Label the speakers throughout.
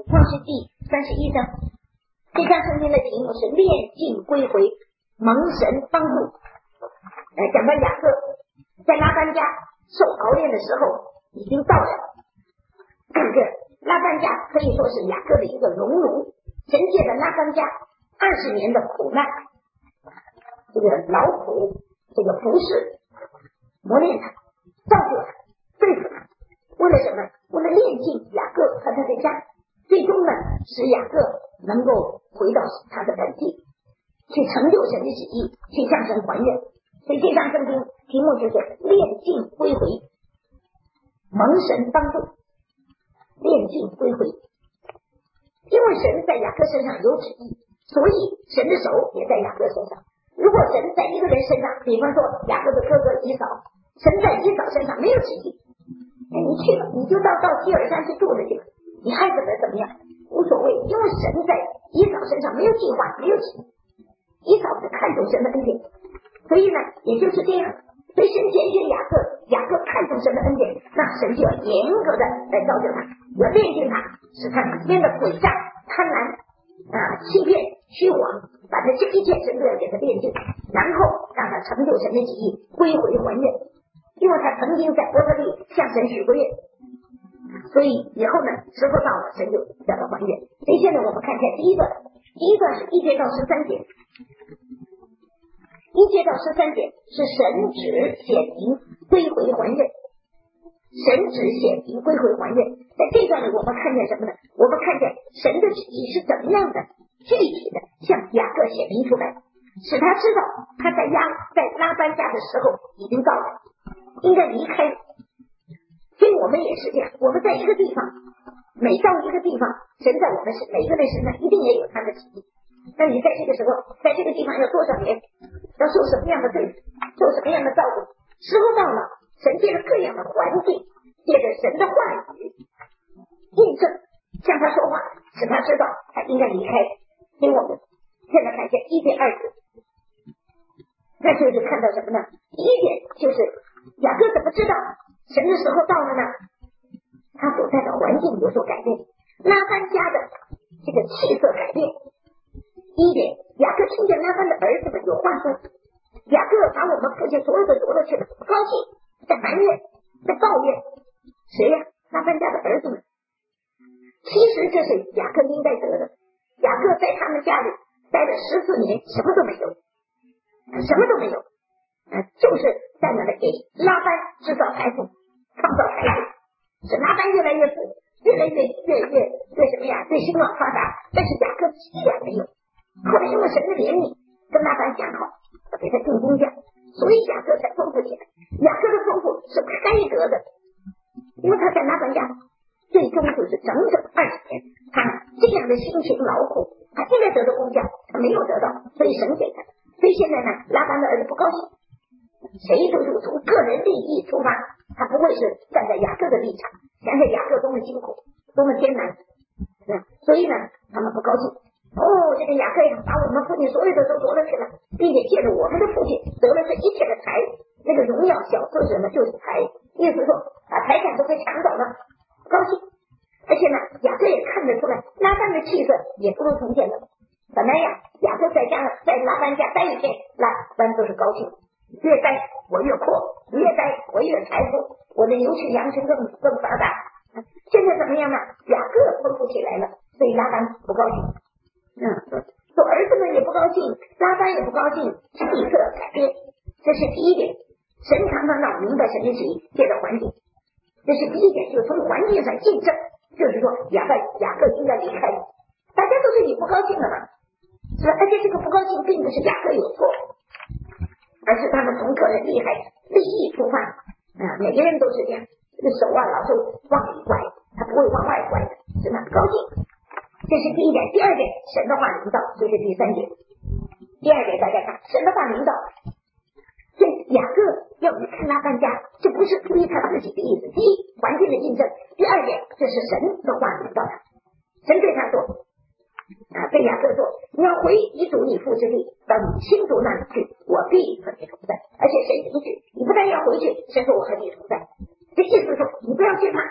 Speaker 1: 创世纪31章，这章圣经的题目是炼尽归回，蒙神帮助。讲到雅各在拉班家受熬炼的时候已经到了，这个拉班家可以说是雅各的一个熔炉，神借着拉班家20年的苦难，这个劳苦，这个服侍，磨练他，造就他，对付他，为了什么？为了炼尽雅各和他的家，最终呢，使雅各能够回到他的本地，去成就神的旨意，去向神还愿。所以这章圣经题目就是炼尽归回，蒙神帮助，炼尽归回。因为神在雅各身上有旨意，所以神的手也在雅各身上。如果神在一个人身上，比方说雅各的哥哥以扫，神在以扫身上没有旨意，你去了，你就到基尔山去住了去了，你害得怎么样无所谓，因为神在以扫身上没有计划，没有旨意，以扫是看重神的恩典，所以呢也就是这样，所以神拣选雅各看重神的恩典，那神就要严格的来造就他，要炼净他，使他里面的诡诈、贪婪欺骗、虚谎，把他这一切神都要给他炼净，然后让他成就神的旨意，归回还愿。因为他曾经在伯特利向神许过愿，所以以后呢，时候到了，神就叫他还愿。所以现在我们看一下第一段是1节到13节，1节到13节是神旨显明归回还愿，神旨显明归回还愿。在这段里我们看见什么呢？我们看见神的旨意是怎么样的具体的向雅各显明出来，使他知道他在拉班家的时候已经到了，应该离开。所以我们也是这样，我们在一个地方，每到一个地方，神在我们每个人身上一定也有他的旨意。那你在这个时候，在这个地方要多少年，要受什么样的对付，受什么样的照顾，时候到了，神借着各样的环境，借着神的话语印证，向他说话，使他知道他应该离开。所以我们现在看一下1节2节，那就是看到什么呢？第一点就是雅各怎么知道神的时候到了呢？他所在的环境有所改变，拉班家的这个气色改变。第一点，雅各听见拉班的儿子们有话说，雅各把我们父亲所有的夺了去了，不高兴，在埋怨，在抱怨。谁呀？拉班家的儿子们。其实这是雅各应该得的。雅各在他们家里待了14年，什么都没有，就是在那里给拉班制造财富，创造财富，使拉班越来越富，越来越什么呀？越兴旺发达。但是雅各一点没有。后来因为神的怜悯，跟拉班讲好，给他定工匠，所以雅各才丰富起来。雅各的丰富是该得的，因为他在拉班家最终就是整整20年，他这样的辛勤劳苦，他应该得到工匠，他没有得到，所以神给他。所以现在呢，拉班的儿子不高兴，谁都是从个人利益出发，他不会是站在雅各的立场，想想雅各多么辛苦，多么艰难，所以呢，他们不高兴。这个雅各呀，把我们父亲所有的都夺了去了，并且借着我们的父亲得了这一切的财，那个荣耀小是什么？就是财，意思说把财产都给抢走了，不高兴。而且呢，雅各也看得出来，拉班的气色也不如从前了。本来呀，雅各在拉班家待一天，拉班都是高兴，越待我越阔，越待我越财富，我的牛群羊群更发达。现在怎么样呢？雅各丰富起来了，所以拉班不高兴。说儿子们也不高兴，拉班也不高兴，气色改变，这是第一点。神常常让我明白神的旨意，借着环境，这是第一点，就是从环境上印证，就是说雅各应该离开，大家都是你不高兴了嘛，是吧？而且这个不高兴并不是雅各有错，而是他们从个人利益出发每个人都是这样，这个手老是往里拐，他不会往外拐的，是他不高兴。这是第一点。第二点，神的话领导，这是第3点。第二点大家看，神的话领导，所以雅各要离开拉班家，这不是出于他自己的意思。第一，环境的印证；第二点，这是神的话领导他。神对他说对雅各说，你要回遗嘱你父之地，到你亲族那里去，我必和你同在。而且神允许你不但要回去，神说我和你同在。这意思说，你不要惧怕，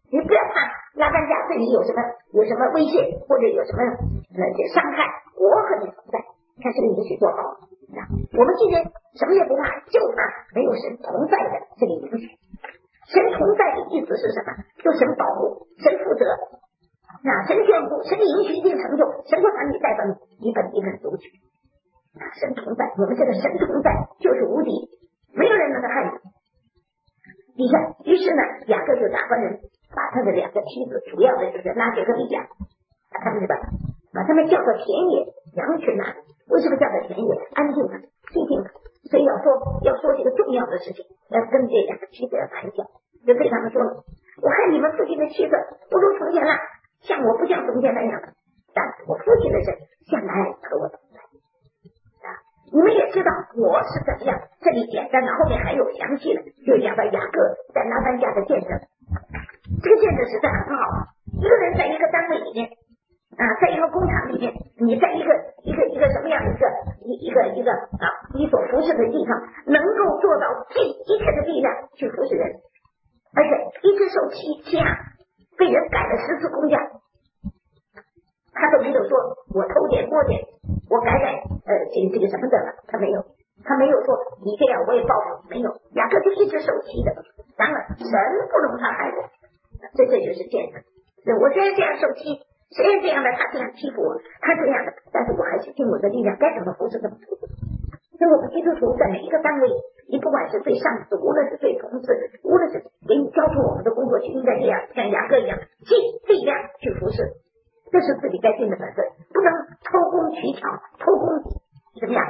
Speaker 1: 你不要怕拉班家对你有什么威胁或者有什么伤害，我和你同在，看是不是允许做好。我们今天什么也不怕，就怕没有神同在的这个允许。神同在的意思是什么？就神保护，神负责，神眷顾，神允许一定成就，神会把你带到一本读取。神同在，我们这个神同在就是无敌，没有人能够害你。你看，于是呢，雅各就打发人把他的2个妻子，主要的就是拉结和利亚，把他们叫到田野羊群那里。为什么叫到田野？安静的，静静的。所以要说这个重要的事情，要跟这2个妻子要谈一下，就对他们说了：我看你们父亲的妻子不如从前了，像我不像从前那样，但我父亲的神向来和我同在。你们也知道我是怎么样，这里简单的，后面还有详细的，就讲到雅各在拉班家的见证。这个见证实在很好，一个人在一个单位里面在一个工厂里面，你在一个什么样的你所服侍的地方，能够做到尽一切的力量去服侍人，而且一直受欺压，被人改了10次工价，他都没有说我偷点摸点，我改这个什么的了，他没有说你这样我也报复，没有。雅各就一直受欺的，当然神不容他害我，这就是见证。我虽然这样受欺，虽然这样的他这样欺负我，他这样的，但是我还是尽我的力量，该怎么服侍怎么服侍。所以我们基督徒在每一个单位，你不管是对上司，无论是对同事，无论是给你交出我们的工作，就应该这样，像雅各一样尽力量去服侍，这是自己该尽的本分，不能偷工取巧，偷工怎么样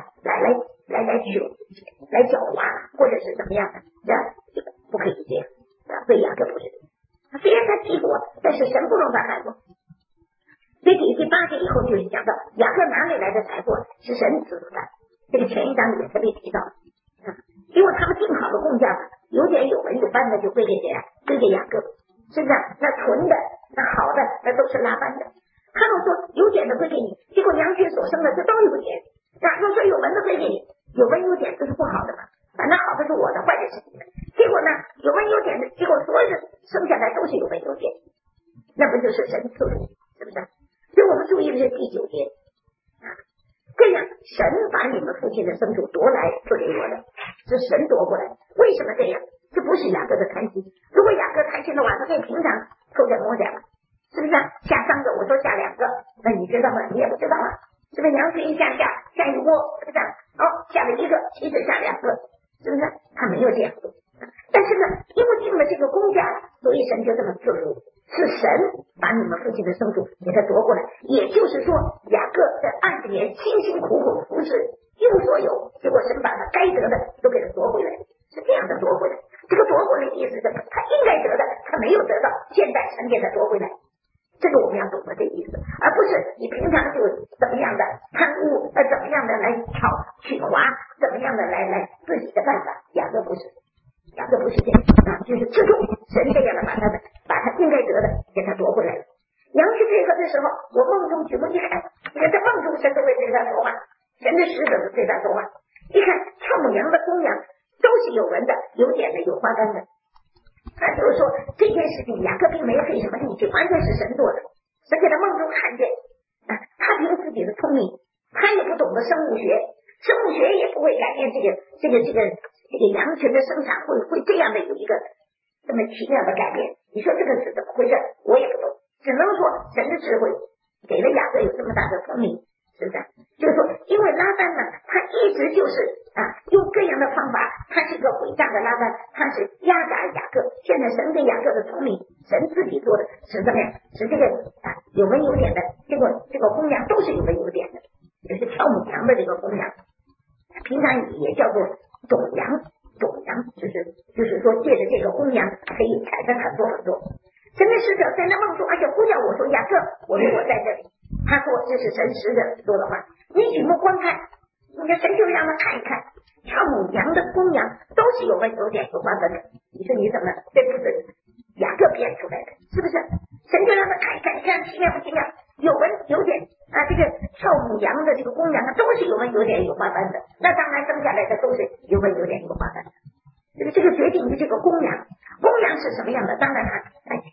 Speaker 1: 来狡猾，或者是怎么样的，这样不可以这样。所以雅各不是，虽然他欺负我，但是神不容他害我。所以第8节以后就是讲到雅各哪里来的财富是神赐的，这个前一章里面特别提到，因为他们定好了工价，有点有文有班的就归给谁啊？归给雅各，是不是？那纯的那好的那都是拉班的。他们说有点的归给你，结果羊群所生的这都有点，又说有文的归给你，有文有点这是不好的嘛，反正好的是我的，坏的是你的。结果呢，有文有点的，结果所有的生下来都是有文有点，那不就是神赐福，是不是？所以我们注意的是第9节，这样神把你们父亲的牲畜夺来赐给我的，是神夺过来。为什么这样？这不是雅各的贪心，如果雅各贪心的话，他可以平常偷点摸点了，是不是？下3个，我说下2个，那你知道吗？你也不知道啊，是不是？羊群下一窝，是不是？下了1个，其实下2个，是不是？他没有这样做，但是呢，因为定了这个工价，所以神就这么赐福，是神把你们父亲的牲畜给他夺过来。也就是说，雅各在20年辛辛苦苦服侍，一无所有，结果神把他该得的都给他夺回来，是这样的夺回来。这个夺回来的意思是，他应该得的他没有得到，现在神给他夺回来。这个我们要懂得这个意思，而不是你平常就怎么样的贪污，怎么样的来取华，怎么样的来自己的办法。雅各不是这样就是自重，神这样的把他应该得的给他夺回来了。羊去配合的时候，我梦中举目一看，你看在梦中神都会对他说话，神的使者都对他说话。一看跳母羊的公羊都是有纹的、有点的、有花斑的。就是说这件事情雅各并没有费什么力气，完全是神做的。神给他梦中看见，他凭自己的聪明，他也不懂得生物学也不会改变这个羊群的生产会这样的有一个这么奇妙的改变。你说这个是怎么回事？我也不懂，只能说神的智慧给了雅各有这么大的聪明，是不是？就是说，因为拉班呢，他一直就是用各样的方法，他是一个伟大的拉班，他是压榨雅各。现在神给雅各的聪明，神自己做的是怎么样？是这个有文有点的，这个公羊都是有文有点的，也是跳母羊的这个公羊，平常也叫做种羊，就是说借着这个公羊可以产生很多。神的使者在那梦中，而且呼叫我说雅各，我说我在这里。他说这是神使者说的话，你举目观看，你的神就让他看一看，跳母羊的公羊都是有文有点有花纹的。你说你怎么这不是雅各编出来的，是不是？神就让他看一看，你看奇妙不奇妙？有文有点这个跳母羊的这个公羊都是有文有点有花斑的，那当然生下来的都是有文有点有花斑的。这个决定于这个公羊是什么样的？当然生下来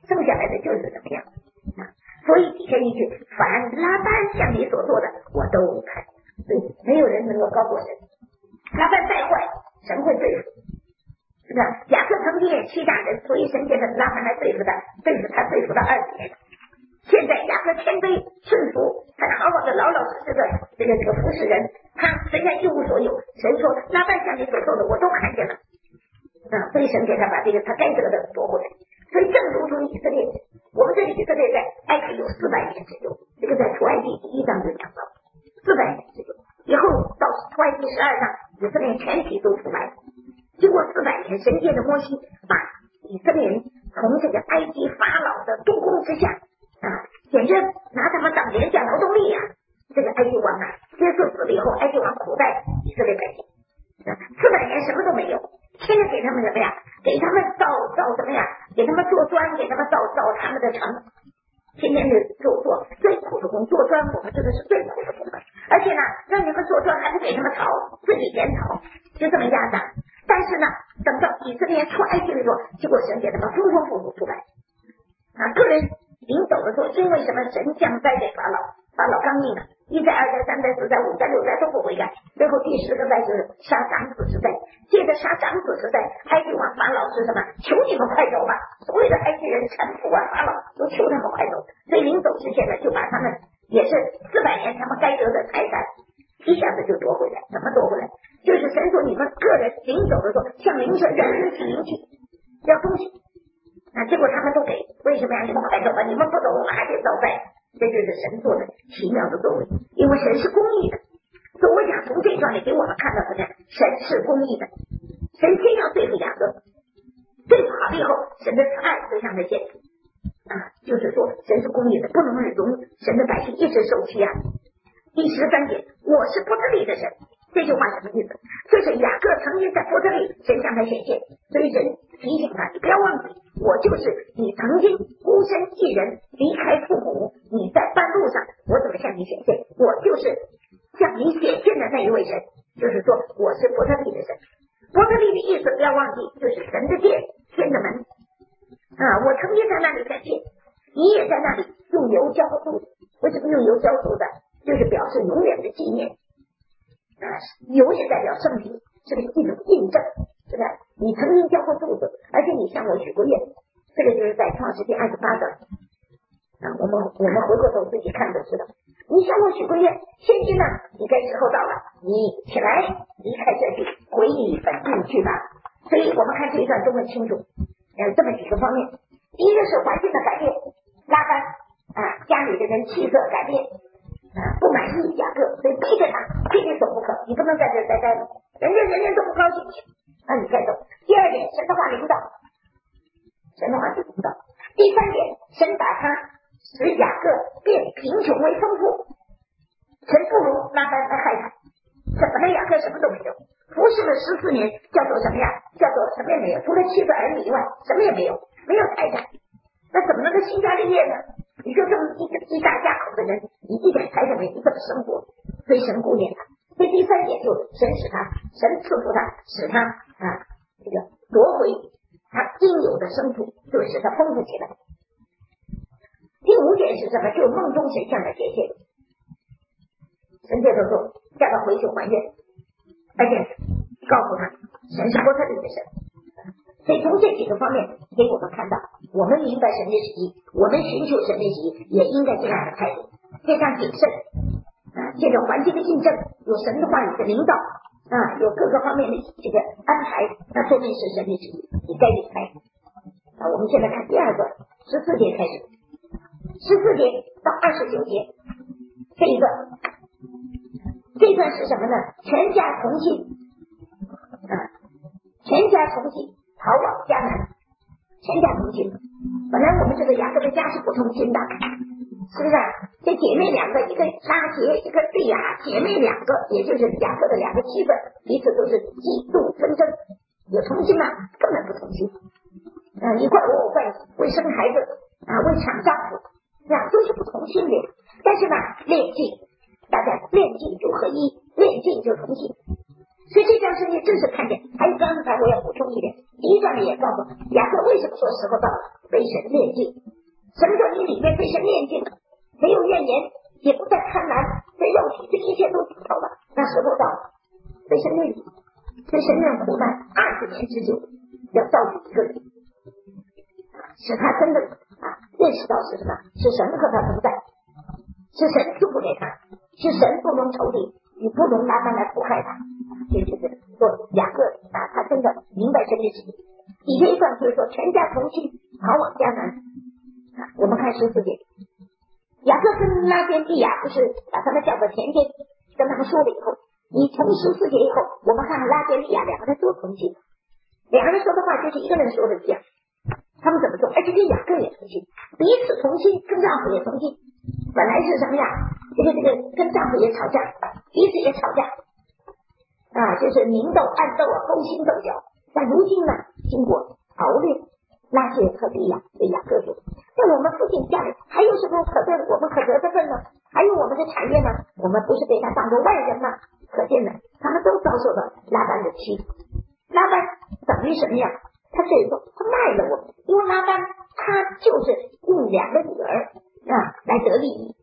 Speaker 1: 来的就是怎么样所以底下一句，凡拉班向你所做的，我都看。所以没有人能够高过神。拉班再坏，神会对付。是吧？雅各曾经也欺诈人，所以神借着拉班来对付他，对付到20年。现在雅各谦卑顺服，他好好的老老实实的这个服侍人，他虽然一无所有，神说拉班向你所做的我都看见了所以神给他把这个他该得的夺回来。所以正如同以色列，我们这里以色列在埃及有400年之久，这个在出埃及第1章就讲到400年之久，以后到出埃及12章，以色列全体都出来了。经过400年，神借着摩西把以色列人从这个埃及法老的督工之下简直拿他们当廉价劳动力这个埃及王接受死了以后，埃及王苦待以色列百姓400年什么都没有，天天给他们什么呀？给他们造什么呀？给他们做砖，给他们造他们的城，天天的做最苦的工，做砖我们这个是最苦的工，而且呢，让你们做砖还不给他们炒，自己点炒，就这么压榨。但是呢，等到以色列出埃及的时候，结果神给他们丰丰富富出来个人领走的时候，因为什么？神降灾给法老刚硬1灾、2灾、3灾、4灾、5灾、6灾都不悔改，最后第10个灾是杀长子时代。接着杀长子时代，埃及王法老是什么？求你们快走吧！所有的埃及人臣服法老都求他们快走，所以临走之前呢，就把他们也是400年他们该得的财产一下子就夺回来。怎么夺回来？就是神说你们个人临走的时候，向邻舍人去领取要东西结果他们都给，为什么呀？你们快走吧，你们不走我们还得遭灾。这就是神做的奇妙的作为，因为神是公义的。所以我想从这段里给我们看到什么？神是公义的，神先要对付雅各，对付好了以后，神的慈爱就向他显出就是说神是公义的，不能容神的百姓一直受欺压。第13节，我是伯特利的神，这句话什么意思？就是雅各曾经在伯特利，神向他显现，所以神提醒他，你不要忘记，我就是你曾经孤身寄人，离开父母，你在半路上，我怎么向你显现？我就是向你显现的那一位神，就是说我是伯特利的神。伯特利的意思不要忘记，就是神的殿，天的门我曾经在那里显现，你也在那里用油浇筑。为什么用油浇筑的？就是表示永远的纪念油也代表圣体，是一种印证，是吧？你曾经浇过柱子，而且你向我许过愿，这个就是在创世纪28章我们回过头自己看就知道，你向我许过愿，现今呢，你该时候到了，你起来离开这地，回你本地去吧。所以我们看这一段都很清楚这么几个方面。第一个是环境的改变，拉班家里的人气色改变不满意雅各，所以逼着他非得走不可，你不能在这待着，人家都不高兴你该走。第二点，神的话领导，第三点，神把他使雅各变贫穷为丰富，神不如拉班来害他，怎么了？雅各什么都没有，服侍了14年，叫做什么呀？叫做什么也没有，除了妻子儿女以外，什么也没有，没有财产，那怎么能够兴家立业呢？你就这么一大家口的人，你一点财产没有，你怎么生活？所以神顾念他。所以第三点就是神赐福他，使他这个夺回他应有的生土，就使他丰富起来。第5点是什么？就是梦中神向他显现，神接着说叫他回去还愿，而且告诉他神是伯特利的神。所以从这几个方面给我们看到，我们明白神的旨意，我们寻求神的旨意也应该这样的态度，非常谨慎借着环境的印证，有神的话语的领导有各个方面的这个安排，那说明是神的旨意，你该离开我们现在看第二段14节开始，14节到29节，这段是什么呢？全家同心逃往迦南，全家同心。本来我们这个雅各的家是不同心的，是不是这姐妹两个，一个拉结，一个利亚，姐妹两个，也就是雅各的两个妻子，彼此都是嫉妒纷争，有同心吗？根本不同心你怪我怪你，为生孩子为抢丈夫，都是不同心的。但是呢，炼净，大家炼净就合一，炼净就同心。所以这段圣经正是看见。还有刚才我要补充一点，第一段里也告诉雅各为什么说时候到了，被神炼净什么叫你里面对神念经，没有怨言，也不再贪婪，对肉体这一切都低头了，那时候到了，对神念对神念苦难20年之久，要造就一个人，使他真的认识到是什么？是神和他同在，是神赐福给他，是神不容仇敌，你不容拉班来迫害他。这就是说雅各他真的明白神的旨意。底下一段就是说全家同心逃往迦南。我们看14节，雅各跟拉边利亚不是把他们叫到前边跟他们说了以后，你从14节以后，我们看拉边利亚两个人都同心，两个人说的话就是一个人说的一样。他们怎么做？而且跟雅各也同心，彼此同心，跟丈夫也同心。本来是什么呀？这个跟丈夫也吵架，彼此也吵架就是明斗暗斗勾心斗角。但如今呢，经过熬炼，拉结和利亚对雅各说，在我们父亲家里还有什么我们可得的份呢？还有我们的产业呢？我们不是被他当作外人吗？可见呢，他们都遭受了拉班的欺负。拉班等于什么呀？他这一说他卖了我们，因为拉班他就是用2个女儿来得利益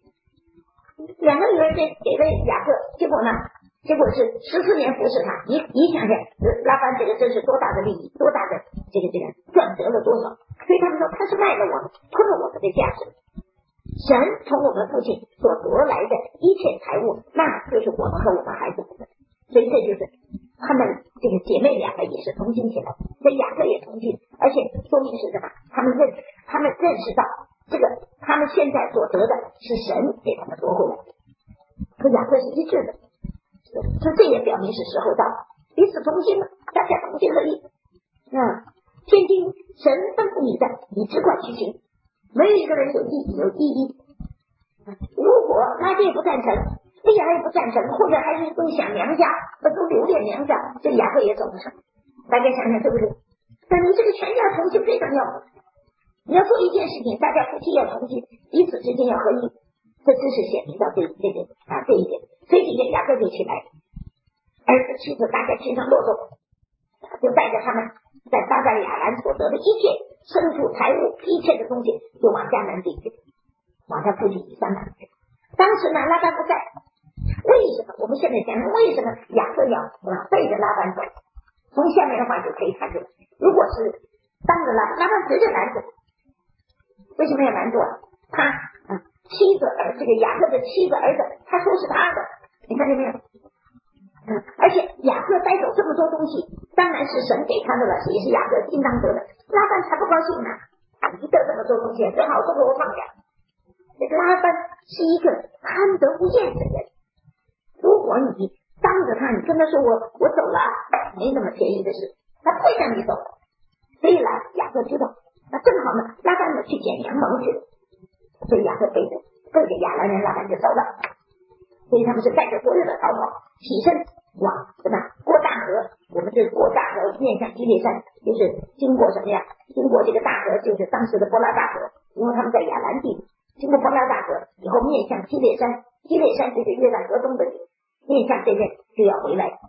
Speaker 1: ，2个女儿给了雅各，结果是14年服侍他，你想想拉班这个真是多大的利益，多大的这个赚得了多少，所以他们说他是卖了我们，吞了我们的价值。神从我们父亲所得来的一切财物，那就是我们和我们孩子的，所以这就是他们这个姐妹2个也是同心起来，所以雅各也同心，而且说明是什么？他们认识到这个他们现在所得的是神给他们夺回来的，和雅各是一致的，所以这也表明是时候到了，彼此同心了，大家同心合意。天经神吩咐你的，你只管去行，没有一个人有异议。如果拉结不赞成，利亚也不赞成，或者还是都想娘家，都留恋娘家，这雅各也走不成。大家想想对不对？但你这个全家同心非常要紧，你要做一件事情，大家夫妻要同心，彼此之间要合一，这真是显明到这一点。所以雅各就起来，儿子妻子大家骑上骆驼，就带着他们在巴旦亚兰所得的一切牲畜财物一切的东西，就往迦南地去，往他父亲以撒那去。当时呢，拉班不在，为什么？我们现在讲为什么雅各要背着拉班走？从下面的话就可以看出来，如果是当着拉班直接拦住，为什么要拦住他妻子这个雅各的妻子儿子，他说是他的，你看见没有？而且雅各带走这么多东西，当然是神给他的了，也是雅各应当得的。拉班才不高兴呢，你得这么多东西，正好这个我放下。这个拉班是一个贪得无厌的人，如果你当着他，你跟他说我走了，没那么便宜的事，他不会让你走。所以呢，雅各知道，那正好呢，拉班呢去捡羊毛去了，所以雅各背着亚兰人，拉班就走了。所以他们是带着所有的逃跑，起身往什么过大河，我们这过大河面向基列山，就是经过什么呀？经过这个大河，就是当时的伯拉大河，因为他们在亚兰地，经过伯拉大河以后面向基列山，基列山就是约旦河东的面向这边就要回来。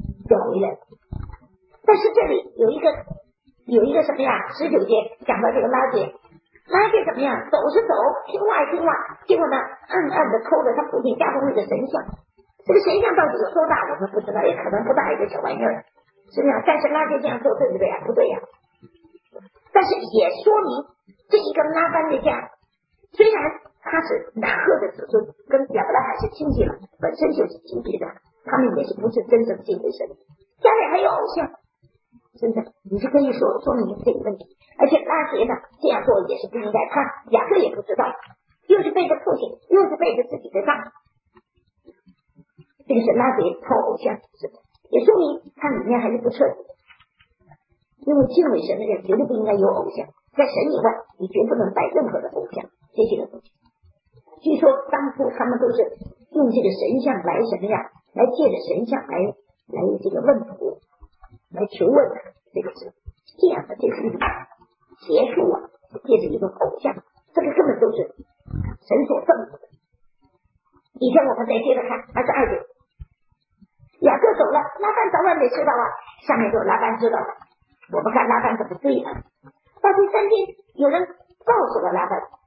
Speaker 1: 但是这里有一个什么呀？19节讲到这个拉结怎么样？走是走，听话，结果呢，暗暗的抠着他父亲家中那个神像。这个神像到底有多大，我们不知道，也可能不大一个小玩意儿，是不是？但是拉结这样做对不对呀？不对呀。但是也说明这一个拉班的家，虽然他是拿赫的子孙，跟亚伯拉罕是亲戚了，本身就是亲戚的，他们也是不是真正敬畏神，家里还有偶像。真的，你是可以说明这个问题，而且拉结呢这样做也是不应该，他雅各也不知道，又是背着父亲，又是背着自己的丈夫，这个是拉结靠偶像，是的，也说明他里面还是不彻底，因为敬畏神的人绝对不应该有偶像，在神以外，你绝不能拜任何的偶像这些的东西。据说当初他们都是用这个神像来什么呀？来借着神像来这个问卜。来求问这个是这样的，这是一种邪术借着一种偶像，这个根本都是神所憎恶的。以前我们再接着看22节，雅各走了，拉班早晚得知道下面说拉班知道了，我们看拉班怎么对他。到第3天有人告诉了拉班，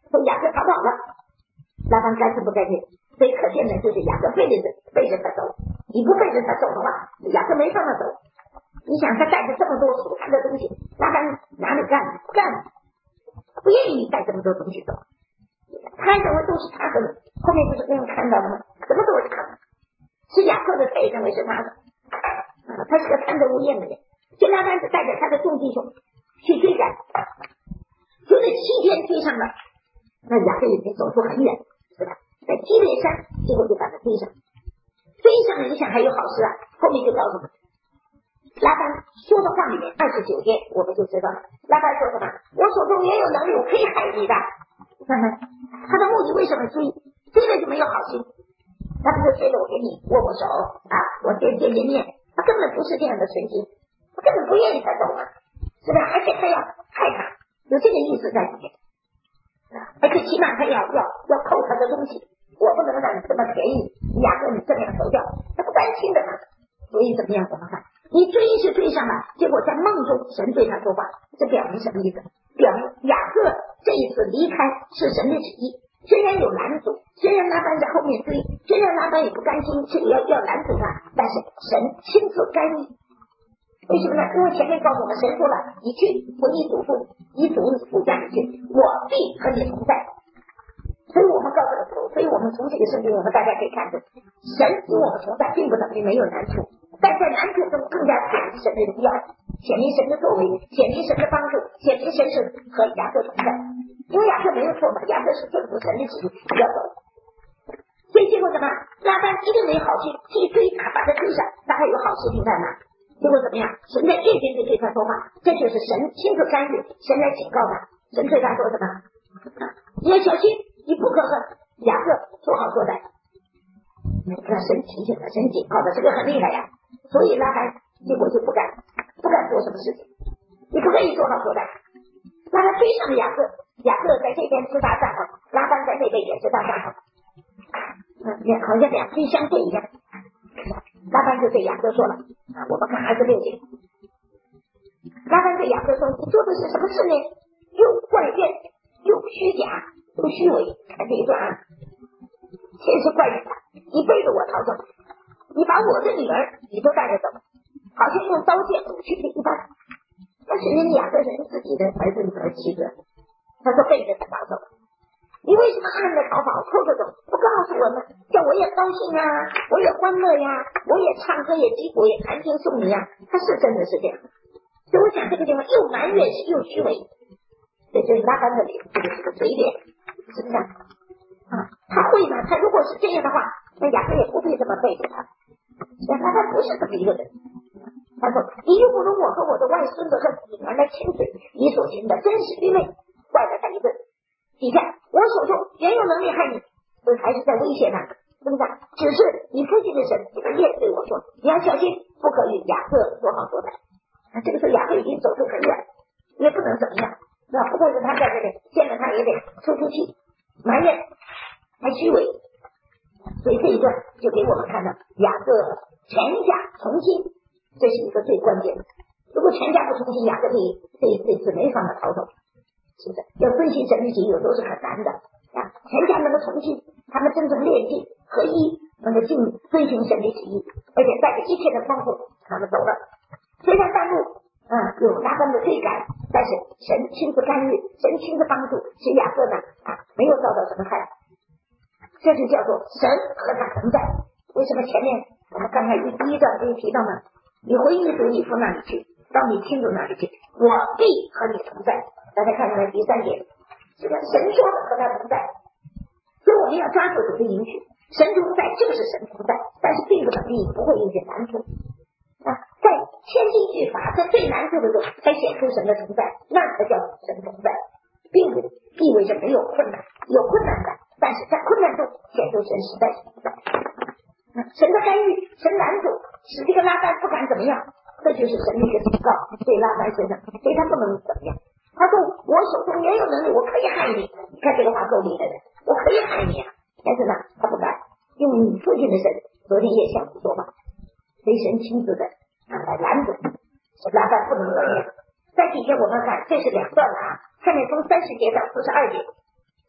Speaker 1: 说雅各逃跑了，拉班干脆不在这，所以可见的就是雅各背着他走，你不背着他走的话，雅各没办法走。你想他带着这么多属他的东西，拉班哪里干？不干，不愿意带这么多东西走。他认为都是他的，后面不是给你看到了吗？什么都是他的，是雅各的辈认为是他的，他是个贪得无厌的人。所以拉班子带着他的众弟兄去追赶，就在7天追上了，那雅各已经走出很远，是吧？在基列山，结果就把他追上，你想还有好事啊？后面就告诉我们，拉班说的话里面29节我们就知道了。拉班说什么？我手中也有能力，我可以害你的。他的目的为什么追了就没有好心？他不是追了我给你握握手啊，我见面，他根本不是这样的存心，他根本不愿意他走啊，是吧？而且他要害他，有这个意思在里面，而且起码他要扣他的东西，我不能让你这么便宜，雅各你这样走掉，他不甘心的嘛。所以怎么样？怎么看？你追是追上了，结果在梦中神对他说话，这表明什么意思？表明雅各这一次离开是神的旨意，虽然有拦阻，虽然拉班在后面追，虽然拉班也不甘心，这里要拦阻他，但是神亲自干预。为什么呢？因为前面告诉我们，神说了，你去回你祖父，你祖父家里去，我必和你同在。所以我们告诉了，所以我们从这个圣经，我们大家可以看出，神与我们同在，并不等于没有难处，但在难处中更加显明神的荣耀，显明神的作为，显明神的帮助，显明神是和雅各同在。因为雅各没有错嘛，雅各是顺服神的旨意要走，所以结果什么？拉班一定没好心去追他，把他追上，他还有好事情在哪？结果怎么样？神在夜间就对他说话，这就是神亲自干预，神来警告他。神对他说什么？你要小心，你不可和雅各说好说歹。那神提醒他，神警告他，这个很厉害呀。所以拉班结果就不敢做什么事情，你不可以说好说歹。拉班追上了雅各，雅各在这边支搭帐篷，拉班在那边也支搭帐篷，好像两军相对一样。拉班就对雅各说了，我们看26节，拉班对雅各说，你做的是什么事呢？又怪怨，又虚假，又虚伪。看这一段啊，先是怪怨他，你背着我逃走，你把我的女儿你都带着走，好像用刀剑掳去的一般。但是人雅各人自己的儿子女儿妻子，他说背着他逃走，你为什么暗着逃跑，偷着走，不告诉我们，叫我也高兴啊，我也欢乐呀，我也唱歌也击鼓也弹琴颂你呀？他是真的是这样。所以我讲这个地方又埋怨又虚伪，这就是拉班的脸，这个是个嘴脸，是不是他会吗？他如果是这样的话，那雅各也不必这么背着他。拉班不是这么一个人。他说，你又不容我和我的外孙子和子儿来亲嘴，你所行的真是愚昧，怪了他一顿。底下我手中原有能力害你，所以还是在威胁他，是不是？只是你父亲的神这个夜对我说，你要小心，不可与雅各说好说歹。这个时候雅各已经走出很远，也不能怎么样，是吧？不过是他在这里见了他也得出气，埋怨还虚伪。所以这一段就给我们看到雅各全家重新，这是一个最关键的。如果全家不重新，雅各这次没办法逃走，是不是？要遵循神的旨意有时候是很难的啊！全家能够重新，他们真正炼净合一，能够遵循神的旨意，而且带着一切的丰富，他们走了。虽然半路有拉班的追赶，但是神亲自干预，神亲自帮助，使雅各呢没有遭到什么害。这就叫做神和他同在。为什么前面我们刚才第一段就提到呢？你回你祖你父那里去，到你亲族那里去，我必和你同在。大家看看第3节，这个神说的和他同在，所以我们要抓住主的应许。神同在就是神同在，但是并不等于不会有些难处在千钧一发，在最难处的时候才显出神的同在，那才叫神同在，并不意味着没有困难，有困难的，但是在困难中显出神实在是同在。神的干预，神拦阻，使这个拉班不敢怎么样，这就是神的一个警告对拉班身上，所以他不能怎么样。他说我手中也有能力，我可以害你。你看这个话够厉害的，我可以害你啊！但是呢，他不敢用你父亲的神，昨天也向你说话，所以神亲自的来拦阻，拉班不能怎么样。在底下我们看，这是2段看见从30节到42节，这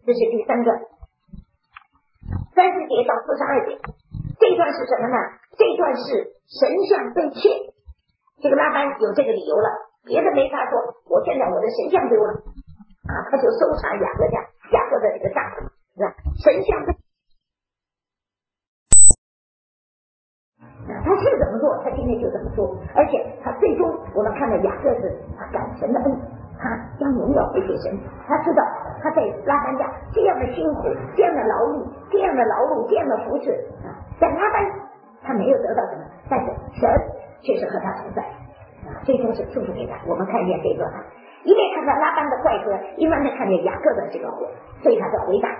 Speaker 1: 这是第3个30节到42节，这一段是什么呢？这一段是神像被窃，这个拉班有这个理由了，别的没法说，我现在我的神像丢了啊，他就搜查雅各的这个帐篷，是吧？神像被他是怎么做，他今天就怎么做，而且他最终我们看到雅各是他感神的恩，他将荣耀归给神，他知道他在拉班家这样的辛苦，这样的劳力，这样的劳碌，这样的服侍啊，在拉班他没有得到什么，但是神却是和他同在啊，最终是祝福给他。我们看见这个一面看到拉班的怪歌，一面看见雅各的这个火，所以他就回答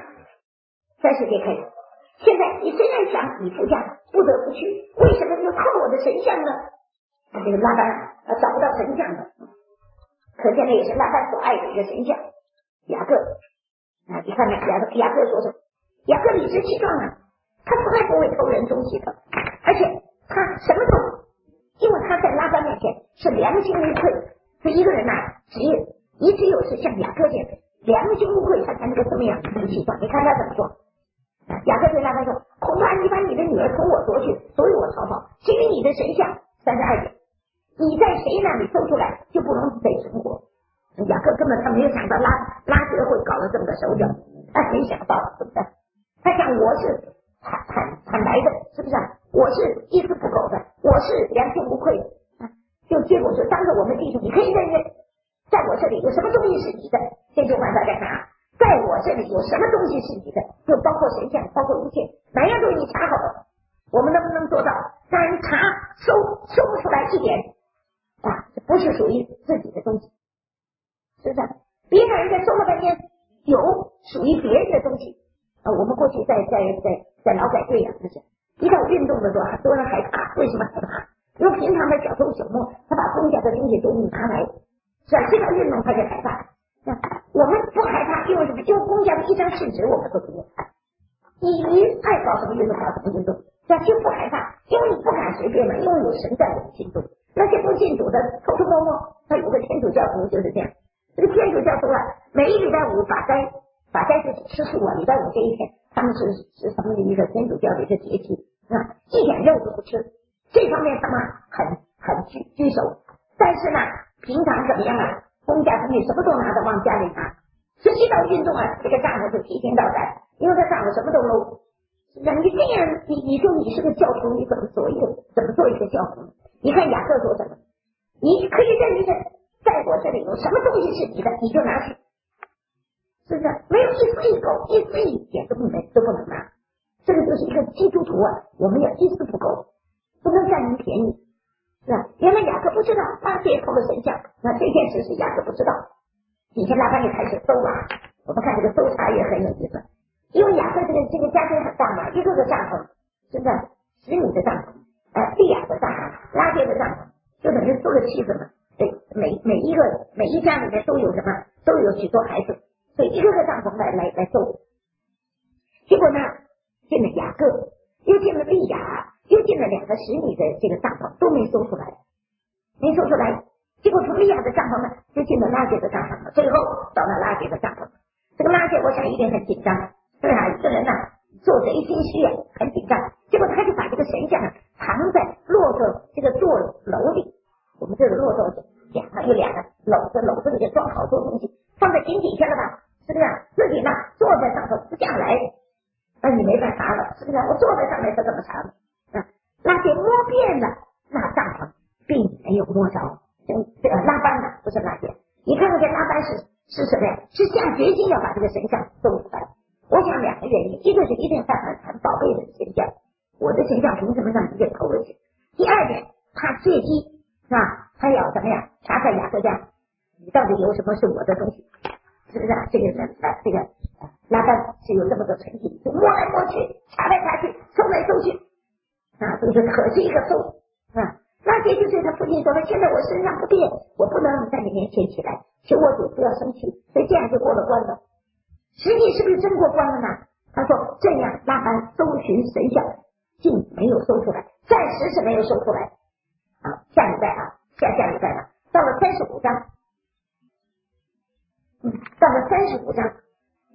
Speaker 1: 30节开始。现在你虽然想你父家不得不去，为什么就偷我的神像呢？这个拉班找不到神像的，可见那也是拉班所爱的一个神像。雅各啊，你看看雅各说什么？雅各理直气壮啊，他从来不会偷人东西的，而且他什么都，因为他在拉班面前是良心无愧，是一个人呐，只有是像雅各这样良心无愧，他才能够这么样理直气壮。你看他怎么说？雅各对拉班说：“恐怕你把你的女儿从我夺去，所以我逃跑。至于你的神像，32节，你在谁那里搜出来，就不能被存活。”雅各根本他没有想到拉结会搞了这么个手脚，他没想到，是不是？他想我是坦白的，是不是？我是一丝不苟的，我是良心无愧的，就结果是当着我们弟兄，你可以认认，在我这里有什么东西是你的？这句话大家看啊。在我这里有什么东西是你的，就包括神像，包括一切，哪样东西你查好了，我们能不能做到让人查搜不出来一点啊？不是属于自己的东西，是不是？别人家搜了半天有属于别人的东西啊。我们过去在劳改队啊，就是一到运动的时候，很多人害怕，为什么害怕？因为平常的小偷小摸，他把公家的东西都拿来，是吧？这个运动他就害怕。我们不害怕，因为什么？因为公家的一张信纸我们都不用看，你爱搞什么运动搞什么运动，这就不害怕，因为你不敢随便嘛，因为有神在我们心中。那些不信主的偷偷摸摸，他有个天主教徒就是这样，这个天主教徒啊，每一礼拜五法斋是吃素啊，礼拜五这一天他们是什么一个天主教的一个节气啊，一点肉都不吃，这方面他们很拘守。但是呢，平常怎么样啊？公家东西什么都拿着往家里拿，所以一到运动啊，这个丈夫就提心吊胆，因为他丈夫什么都搂。你这样，你说你是个教徒，你怎么做一个教徒？你看雅各说什么？你可以认一认，在我这里有什么东西是你的，你就拿去，是不是？没有一丝一苟，一丝一点都不能拿。这个就是一个基督徒啊，我们要一丝不苟，不能占人便宜。是吧？原来雅各不知道拉结偷了神像，那这件事是雅各不知道。底下拉班就开始搜了，我们看这个搜查也很有意思，因为雅各这个家庭很大嘛，一个个帐篷，是不是？使女的帐篷，利亚的帐篷，拉结的帐篷，就等于搜了妻子嘛。对，每一家里面都有什么，都有许多孩子，所以一个个帐篷来搜。结果呢，进了雅各，又进了利亚。又进了2个使女的这个帐篷，都没搜出来。结果从利亚的帐篷呢，就进了拉结的帐篷了。最后到了拉结的帐篷，这个拉结我想一定很紧张，对啊，一个人呢做贼心虚啊，很紧张。结果他就把这个神像藏在骆驼这个坐楼里。我们这个骆驼讲了有2个篓子里面装好多东西，放在井底下了吧？是不是？自己呢坐在上头不下来，那你没办法了，是不是？我坐在上面他怎么查呢？拉结摸遍了那帐篷，并没有摸着。这个拉班呢，不是拉结。你看看这拉班是什么呀？是下决心要把这个神像搜出来。我想2个原因，一个是一定他很宝贝的神像，我的神像凭什么让你给偷回去？第二点，他借机是吧？他要怎么样查看雅各家，你到底有什么是我的东西？是不是？这个拉班是有这么个存心，就摸来摸去，查来查去，搜来搜去。就是可是一个搜拉结就是他父亲说了，现在我身上不便，我不能在你面前起来，求我主不要生气，所以这样就过了关了。实际是不是真过关了呢？他说这样拉班搜寻神像，竟没有搜出来，暂时是没有搜出来。下礼拜了，到了35章，到了35章，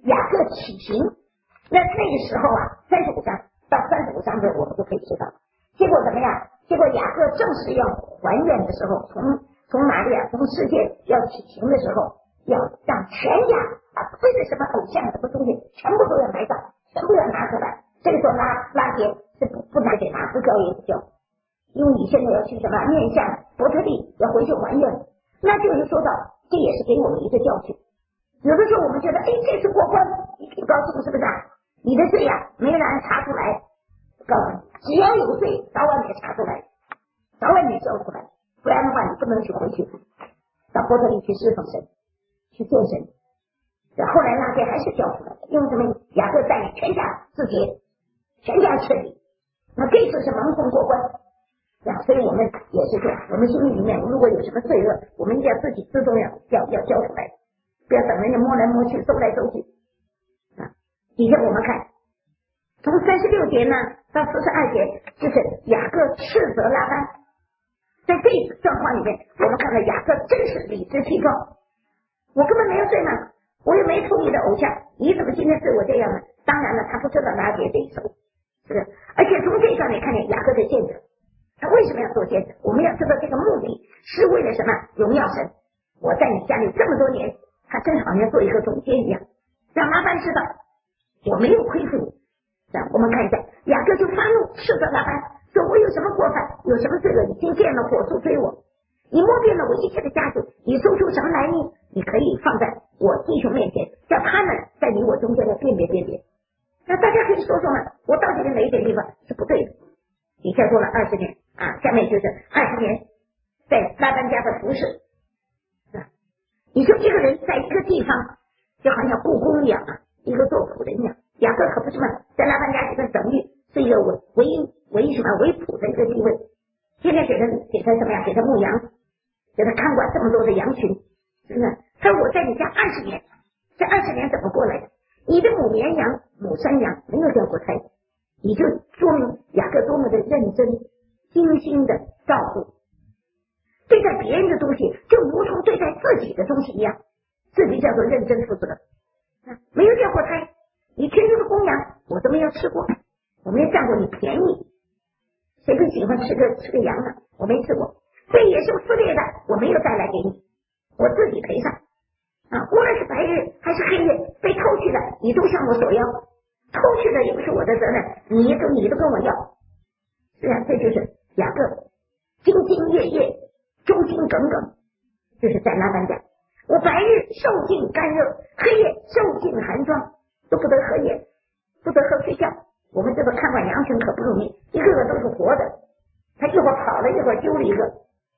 Speaker 1: 雅各起行，那个时候啊，35章到35章的我们都可以知道。结果怎么样？结果雅各正式要还愿的时候，从哪里啊？从世界要起行的时候，要让全家啊，为了什么偶像什么东西，全部都要埋葬，全部要拿出来。这个时候拉结是不拿给拿，不交也不交，因为你现在要去什么面向伯特利，要回去还愿，那就是说到这也是给我们一个教训。有的时候我们觉得，哎，这次过关，你挺高兴是不是啊？你的罪呀，没人查出来，告诉你，只要有罪，早晚得查出来，早晚得交出来，不然的话，你不能去回去到伯特利去侍奉神，去见神。后来那些还是交出来的，因为什么？雅各带领全家自洁，全家彻底。那这次是蒙混过关，所以我们也是这样，我们心里面如果有什么罪恶，我们一定要自己自动要交出来，不要等人家摸来摸去，搜来搜去。底下我们看，从36节呢到42节，就是雅各斥责拉班。在这个状况里面，我们看到雅各真是理直气壮，我根本没有罪嘛，我也没偷你的偶像，你怎么今天对我这样呢？当然了，他不知道拉结这一手，是不是？而且从这上面看见雅各的见证，他为什么要做见证？我们要知道这个目的是为了什么？荣耀神。我在你家里这么多年，他真好像做一个总监一样，让拉班知道我没有亏负你。我们看一下，雅各就发怒斥责拉班，说我有什么过犯，有什么罪恶，你今见了火速追我，你摸遍了我一切的家族，你搜出什么来呢？你可以放在我弟兄面前，叫他们在你我中间的辨别。那大家可以说说嘛，我到底是哪一点地方是不对的？底下说了20年啊，下面就是20年在拉班家的服侍。你说一个人在一个地方就好像故宫一样啊，一个做仆人一样，雅各可不是嘛，在拉班家这个等于是一个为仆的一个地位，天天给他什么呀？给他牧羊，给他看管这么多的羊群，是不是？他说我在你家20年，这20年怎么过来的？你的母绵羊、母山羊没有掉过胎，你就说明雅各多么的认真、精心的照顾。对待别人的东西，就如同对待自己的东西一样，自己叫做认真负责。没有掉过胎，你天上的公羊我都没有吃过，我没有占过你便宜。谁不喜欢吃个羊呢？我没吃过。这野兽撕裂的，我没有带来给你，我自己赔上。无论是白日还是黑夜，被偷去的，你都向我索要。偷去的也不是我的责任，你都跟我要。是啊，这就是雅各兢兢业业、忠心耿耿，就是在拉班家。我白日受尽干热，黑夜受尽寒霜，都不得合眼，不得喝睡觉。我们这个看管羊群可不容易，一个个都是活的，他一会儿跑了，一会儿丢了一个。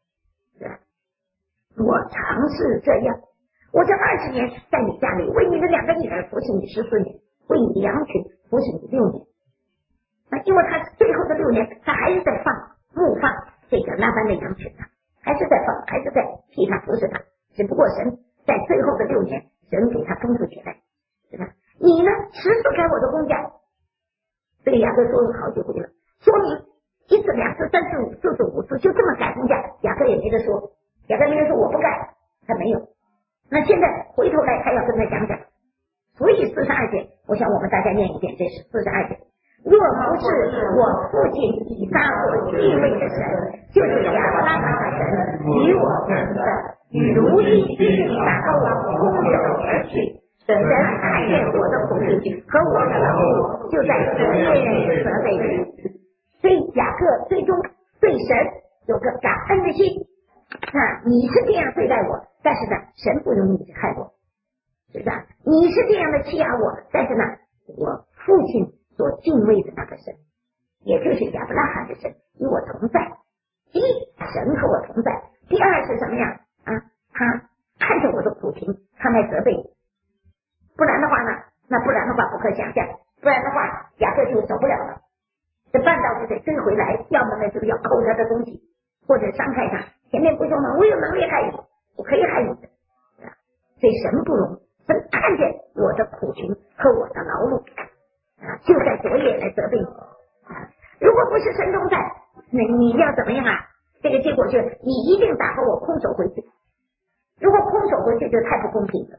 Speaker 1: 我尝试这样，我这20年在你家里，为你的2个女儿服侍你14年，为你的羊群服侍你6年。因为他最后的6年，他还是在牧放这个拉班的羊群呢，还是在放，还是在替他服侍他。只不过神在最后的6年，神给他丰富起来，是吧？你呢，10次开我的工价，这个雅各说了好几回了，说你1次、2次、3次、5次、4次，就这么改工价，雅各也没得说，我不改，他没有。那现在回头来，他要跟他讲讲，所以42节，我想我们大家念一遍，这是42节。若不是我父亲以撒所敬畏的神，就是亚伯拉罕的神与我同的，与如今打发我空手而去，神看见我的苦情和我的劳碌，就在昨夜责备你。所以雅各最终对神有个感恩的心。你是这样对待我，但是呢，神不容你害我，是不是？你是这样的欺压我，但是呢，我父亲所敬畏的那个神，也就是亚伯拉罕的神与我同在。第一，神和我同在；第二是什么呀？他看着我的苦情，他来责备你。不然的话呢？不然的话不可想象，不然的话雅各就走不了了。这半道就得追回来，要么呢就要扣他的东西，或者伤害他。前面不说吗？我有能力害你，我可以害你的。所以神不容，神看见我的苦情和我的劳碌，就在昨夜来责备你。如果不是神同在，你要怎么样啊？这个结果就是你一定打发我空手回去。如果空手回去就太不公平了，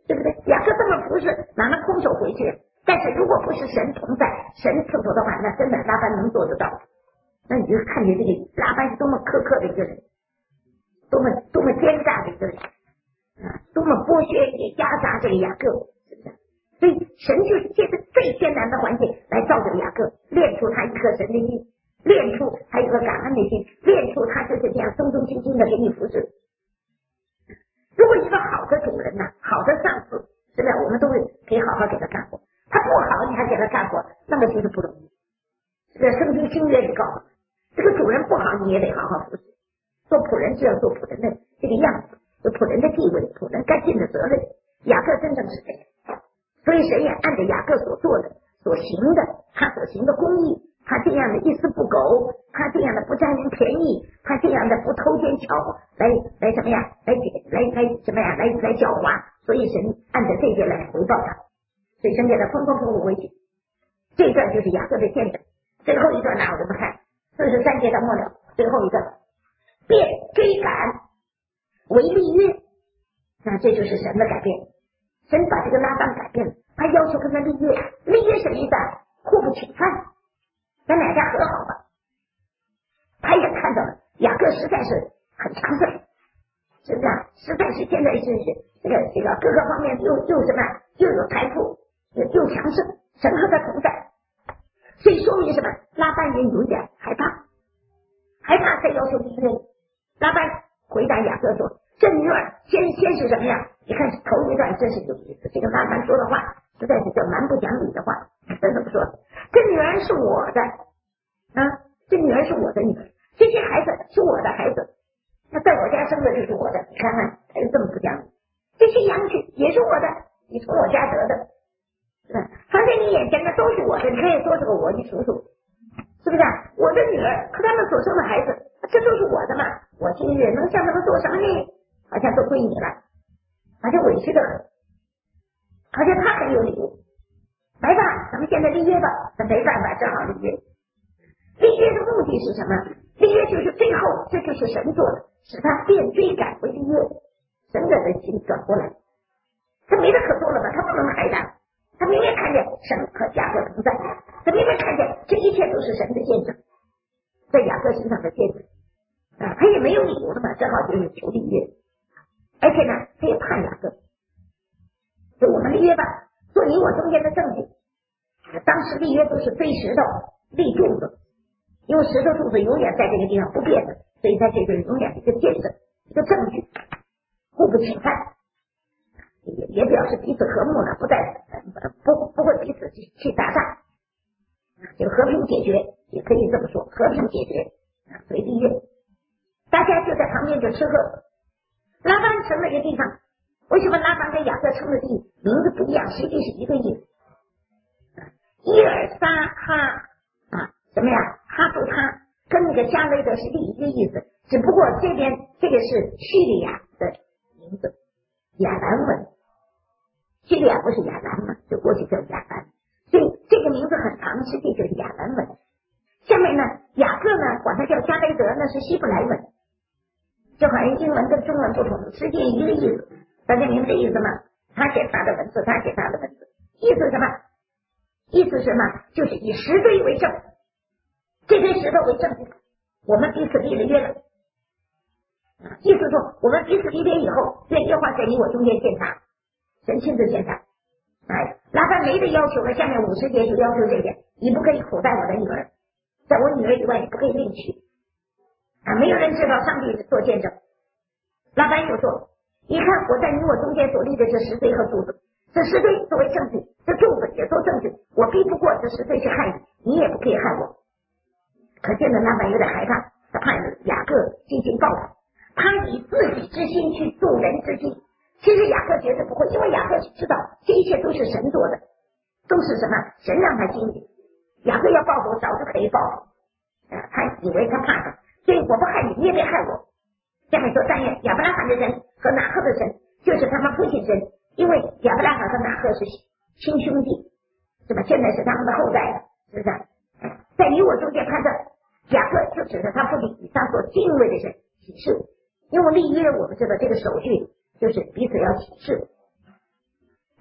Speaker 1: 对不对？雅各这么服侍，哪能空手回去？但是如果不是神同在，神赐福的话，那真的拉班能做得到。那你就看见这个拉班是多么苛刻的一个人，多么奸诈的一个人啊，多么剥削也压榨这个雅各，是不是？所以神就借着最艰难的环境来造就雅各，练出他一颗神的心，练出他一个感恩的心，练出他就是这样忠忠心心的给你服侍。如果一个好的主人呢，好的上司，是不是我们都会可以好好给他干活？他不好，你还给他干活，那么就是不容易。是不是？圣经新约里告诉这个主人不好，你也得好好服侍。做仆人是要做仆人的这个样子，有仆人的地位，仆人该尽的责任。雅各真正是这样，所以神也按着雅各所做的、所行的，他所行的公义，他这样的一丝不苟，他这样的不占人便宜，他这样的不偷奸巧来什么呀？来什么呀？来狡猾，所以神按着这些来回报他，所以神给他丰丰富富回去。这一段就是雅各的见证。最后一段呢，我们看43节到末了，最后一段便追赶为立约，那这就是神的改变。神把这个拉班改变了，他要求跟他立约，立约什么意思啊？互不侵犯，咱两家和好吧。他也看到了雅各实在是很强盛，是不是啊？实在是现在是这个各个方面又什么，又有财富，又强盛，神和他同在。所以说明什么？拉班人有点害怕才要求立约。拉班回答雅各说：“这女儿先是什么呀？你看头一段真是有意思，这个拉班说的话实在是叫蛮不讲理的话。怎么说？这女儿是我的啊，这女儿是我的女儿，这些孩子是我的孩子，那在我家生的就是我的。你看看，还是这么不讲理。这些羊群也是我的，你从我家得的。”放在你眼前的都是我的，你可以说这个我，你数数，是不是啊？我的女儿和他们所生的孩子，这都是我的嘛。我今日能向他们做什么呢？好像都归你了，好像委屈的很，好像他很有理由。来吧，咱们现在立约吧。那没办法，正好立约。立约的目的是什么？立约就是最后，这就是神做的，使他变追赶为立约，神的人心转过来，他没得可做了嘛，他不能害他。他明明看见神和雅各同在，他明明看见这一切都是神的见证，在雅各身上的见证啊，他也没有理由的嘛，正好就是求立约，而且呢，他也怕雅各，就我们立约吧，做你我中间的证据。当时立约都是堆石头立柱子，因为石头柱子永远在这个地方不变的，所以在这个永远一个见证，一个证据，互不侵犯。也表示彼此和睦了，不会彼此去打仗，就和平解决，也可以这么说，和平解决所以立约，大家就在旁边就吃喝。拉班城那个地方，为什么拉班跟雅各称的地名字不一样？实际是一个意思。伊尔撒哈什么呀？哈布他跟那个加雷德是另一个意思，只不过这边这个是叙利亚的名字。亚兰文，叙利亚不是亚兰吗？就过去叫亚兰，所以这个名字很长，实际就是亚兰文。下面呢，雅各呢管它叫加雷德，那是希伯来文，就好像英文跟中文不同，实际一个意思。大家明白这意思吗？他写他的文字，他写他的文字，意思什么？意思什么？就是以石堆为证，这堆石头为证据，我们彼此立了约了。意思说，我们彼此立约以后，愿耶和华在你我中间见他，神亲自见他。拉班没得要求了，下面50节就要求这点，你不可以苦待我的女儿，在我女儿以外你不可以另娶没有人知道上帝做见证。拉班又说，你看我在你我中间所立的这石堆和柱子，这石堆作为证据，这柱子也做证据，我逼不过这石堆去害你，你也不可以害我。可见的拉班有点害怕，他怕雅各进行报复，他以自己之心去助人之心。其实雅各绝对不会，因为雅各知道这一切都是神做的，都是什么？神让他经历。雅各要报复早就可以报复他以为他怕他，所以我不害你，你也别害我。下面说，但愿亚伯拉罕的神和拿赫的神就是他们父亲神，因为亚伯拉罕和拿赫是亲兄弟，是吧？现在是他们的后代了，是不是？在你我中间判断，雅各就指着他父亲以撒所敬畏的神起誓，因为立约我们知道这个手续就是彼此要起誓，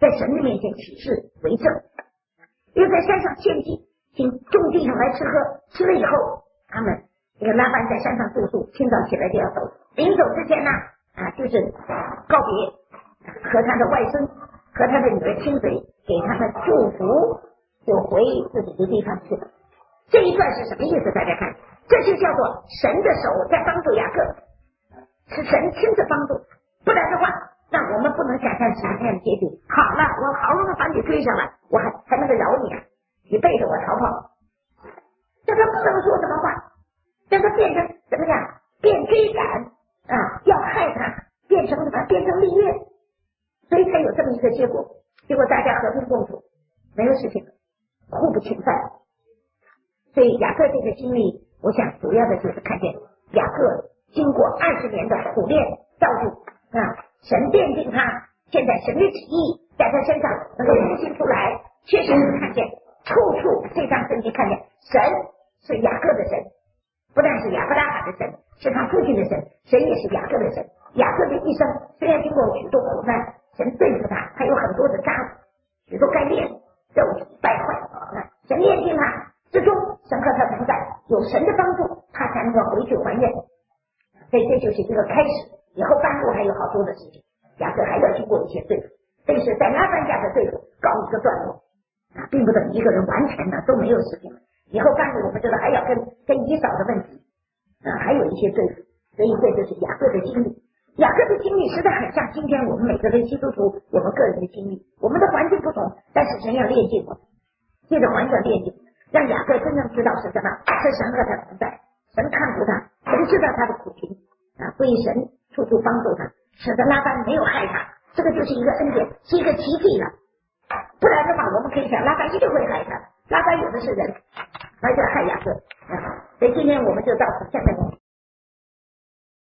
Speaker 1: 在神的面前起誓为证，又在山上献祭，请众弟兄来吃喝，吃了以后，他们这个拉班在山上住宿，清早起来就要走，临走之前呢，就是告别，和他的外孙和他的女儿亲嘴，给他们祝福，就回自己的地方去了。这一段是什么意思？大家看，这就叫做神的手在帮助雅各，是神亲自帮助，不然的话，那我们不能想象什么样的结局。好了，我好不容易把你追上来，我还能够饶你啊？你背着我逃跑，这他不能说什么话，让他变成怎么样？变追赶要害他，变成什么？变成立业，所以才有这么一个结果。结果大家和平共处，没有事情，互不侵犯。所以雅各这个经历，我想主要的就是看见雅各经过20年的苦练造就神奠定他，现在神的旨意在他身上能够复兴出来，确实是看见处处这张圣经看见神是雅各的神，不但是亚伯拉罕的神，是他父亲的神，神也是雅各的神。雅各的一生虽然经过许多苦难，神对付他，他有很多的渣子，许多该练肉体败坏神炼定他之中，神和他同在，有神的帮助，他才能够回去还愿。所以这就是一个开始，以后半路还有好多的事情，雅各还要经过一些对付，但是在拉班家的对付告一个段落并不等一个人完全的都没有事情了。以后半路我们知道还要跟以扫的问题还有一些对付，所以这就是雅各的经历。雅各的经历实在很像今天我们每个人基督徒我们个人的经历，我们的环境不同，但是神要炼净我们，借着环境炼净，让雅各真正知道是什么，是神和他同在，神看顾他，神知道他的苦情所以神处处帮助他，使得拉班没有害他，这个就是一个恩典，是一个奇迹了。不然的话我们可以想拉班一定会害他，拉班有的是人，而且害雅各所以今天我们就到此，下面我们